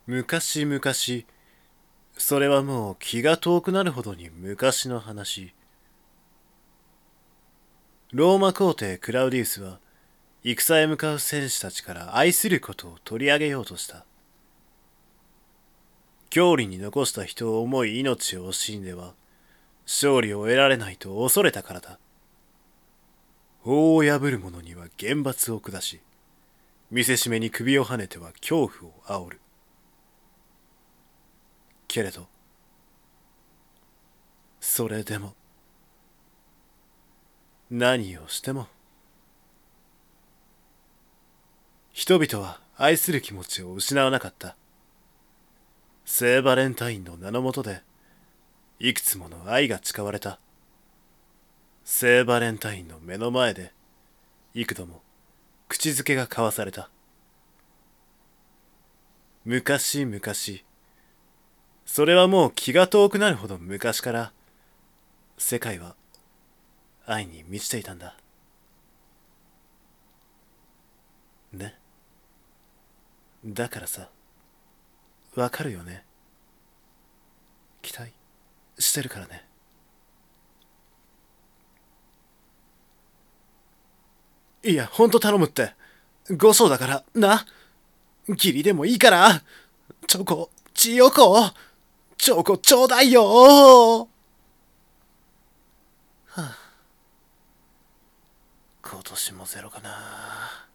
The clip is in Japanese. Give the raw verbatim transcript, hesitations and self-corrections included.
昔々、それはもう気が遠くなるほどに昔の話。ローマ皇帝クラウディウスは、戦へ向かう戦士たちから愛することを取り上げようとした。郷里に残した人を思い命を惜しんでは、勝利を得られないと恐れたからだ。法を破る者には厳罰を下し、見せしめに首をはねては恐怖を煽る。けれど、それでも、何をしても、人々は愛する気持ちを失わなかった。聖バレンタインの名のもとで、いくつもの愛が誓われた。聖バレンタインの目の前で、幾度も口づけが交わされた。昔々、それはもう気が遠くなるほど昔から、世界は愛に満ちていたんだ。ね。だからさ、わかるよね。期待してるからね。いや、ほんと頼むって。ごそうだから、な。義理でもいいから。チョコ、チヨコ。チョコちょうだいよー。はあ、今年もゼロかな。